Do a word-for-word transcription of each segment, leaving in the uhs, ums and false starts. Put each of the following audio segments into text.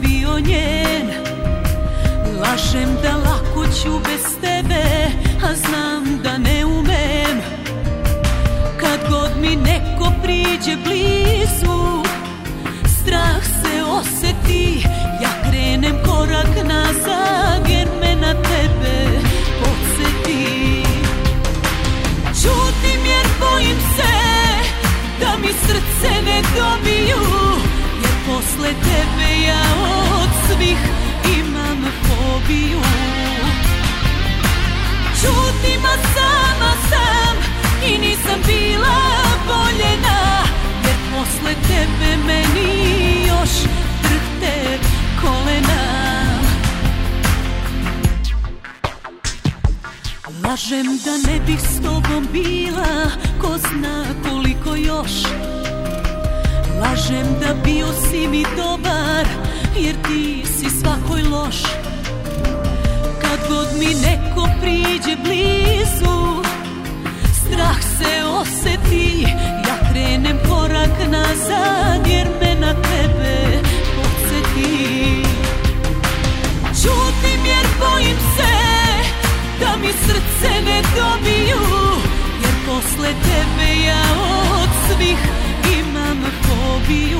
bio njen. Lažem da lako ću bez tebe, a znam da ne umem. Kad god mi neko priđe blizu, strah se oseti, ja krenem korak nazad, jer me na tebe podsjeti. Ćutim jer bojim se da mi srce ne dobiju, jer posle tebe ja od svih imam fobiju. Ćutim, a sama sam i nisam bila voljena, jer posle tebe meni još drhte kolena. Lažem da ne bih s tobom bila, ko zna koliko još. Lažem da bio si mi dobar, jer ti si svakoj loš. Kad god mi neko priđe blizu, strah se oseti, ja krenem korak nazad, jer me na tebe podsjeti. Ćutim jer bojim se da mi srce ne dobiju, jer posle tebe ja od svih imam fobiju.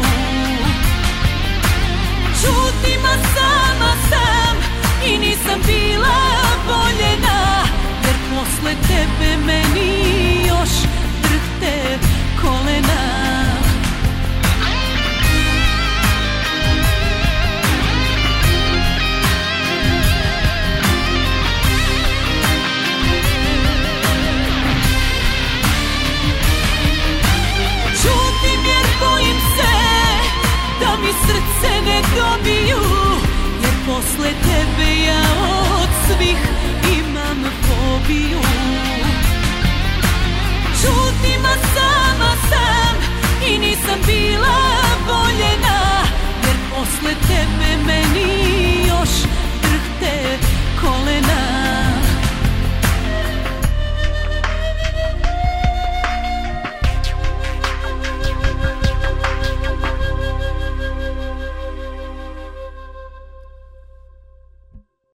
Ćutim, a sama sam i nisam bila voljena, jer posle tebe meni još drhte kolena.